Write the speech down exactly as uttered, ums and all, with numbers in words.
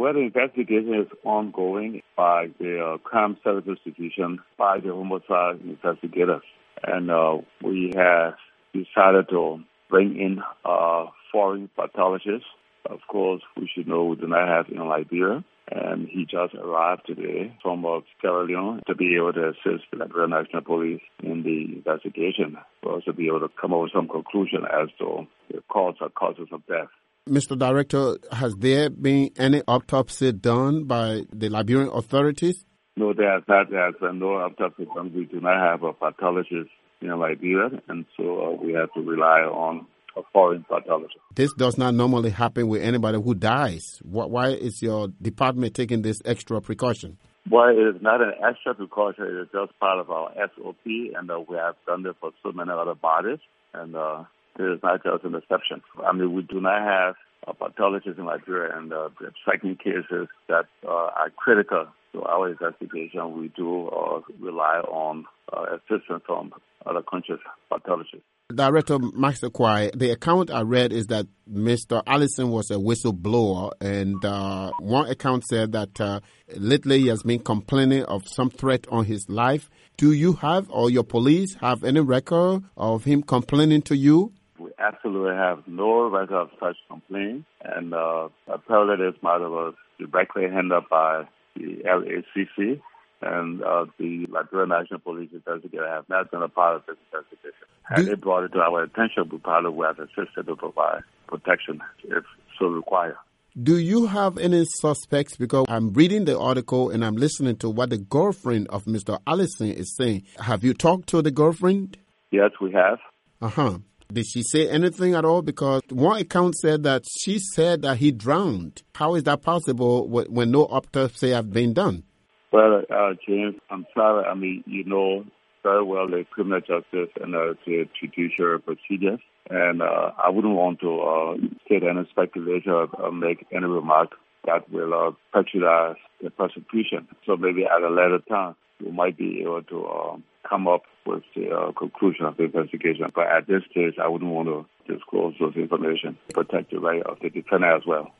Well, the investigation is ongoing by the uh, crime services division, by the homicide investigators. And uh, we have decided to bring in uh, foreign pathologists. Of course, we should know we do not have in Liberia. And he just arrived today from uh, Sierra Leone to be able to assist the Liberian National Police in the investigation, for us to be able to come up with some conclusion as to the cause or causes of death. Mister Director, has there been any autopsy done by the Liberian authorities? No, there has not. There has been no autopsy done. We do not have a pathologist in Liberia, and so uh, we have to rely on a foreign pathologist. This does not normally happen with anybody who dies. Why is your department taking this extra precaution? Well, it is not an extra precaution. It is just part of our S O P, and uh, we have done it for so many other bodies, and uh, it is not just an exception. I mean, we do not have a pathologist in Liberia, and uh, the second cases that uh, are critical to our investigation, we do uh, rely on uh, assistance from other countries' pathologists. Director Max Ekwai, the account I read is that Mister Allison was a whistleblower, and uh, one account said that uh, lately he has been complaining of some threat on his life. Do you have, or your police have, any record of him complaining to you? We absolutely have no record of such complaint, and uh, apparently this matter was directly handled by the L A C C. And uh, the Liberian National Police investigator have not been a part of this investigation. Had they brought it to our attention, we probably would have assisted to provide protection if so required. Do you have any suspects? Because I'm reading the article and I'm listening to what the girlfriend of Mister Allison is saying. Have you talked to the girlfriend? Yes, we have. Uh-huh. Did she say anything at all? Because one account said that she said that he drowned. How is that possible when no autopsy have been done? Well, uh, James, I'm sorry. I mean, you know very well the criminal justice and uh, the judicial procedures. And uh, I wouldn't want to uh, state any speculation or, or make any remark that will uh, prejudice the prosecution. So maybe at a later time, we might be able to uh, come up with the uh, conclusion of the investigation. But at this stage, I wouldn't want to disclose those information to protect the right of the defendant as well.